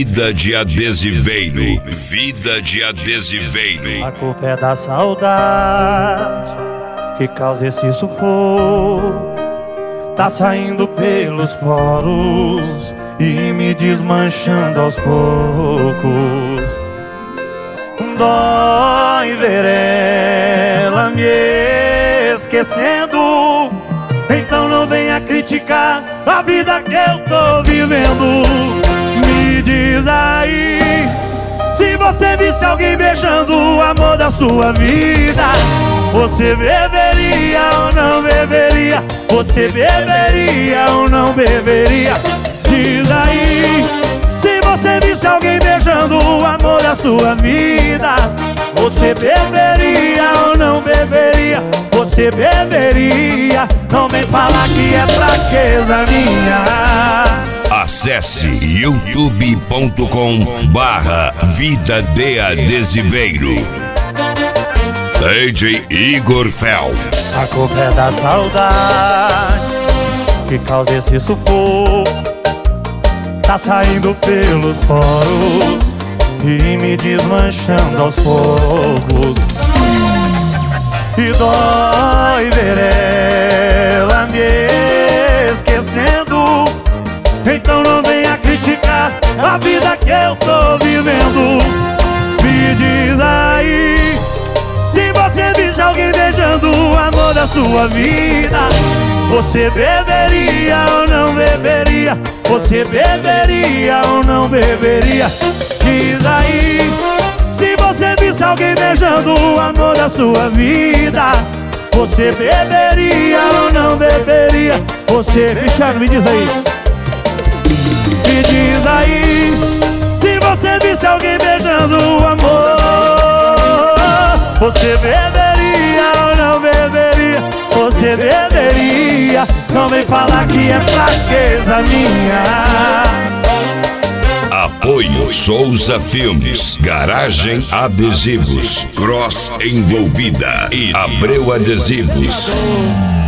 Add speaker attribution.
Speaker 1: Vida de adesiveiro, vida de adesiveiro.
Speaker 2: A culpa é da saudade que causa esse sufoco. Tá saindo pelos poros e me desmanchando aos poucos. Dói ver ela me esquecendo. Então não venha criticar a vida que eu tô vivendo. Me diz aí, se você visse alguém beijando o amor da sua vida, você beberia ou não beberia? Você beberia ou não beberia? Diz aí, se você visse alguém beijando o amor da sua vida, você beberia ou não beberia? Você beberia? Não vem falar que é fraqueza minha.
Speaker 1: Acesse youtube.com/Vida de Adesiveiro. DJ Igor Fel.
Speaker 2: A culpa é da saudade que causa esse sufoco. Tá saindo pelos poros e me desmanchando aos poucos. E dói ver ela me esquecendo. Então não venha criticar a vida que eu tô vivendo. Me diz aí, se você visse alguém beijando o amor da sua vida, você beberia ou não beberia? Você beberia ou não beberia? Diz aí, se você visse alguém beijando o amor da sua vida, você beberia ou não beberia? Você, Cristiano, me diz aí. Me diz aí, se você visse alguém beijando o amor, você beberia ou não beberia? Você beberia? Não vem falar que é fraqueza minha.
Speaker 1: Apoio Souza Filmes, Garagem Adesivos, Cross Envolvida e Abreu Adesivos.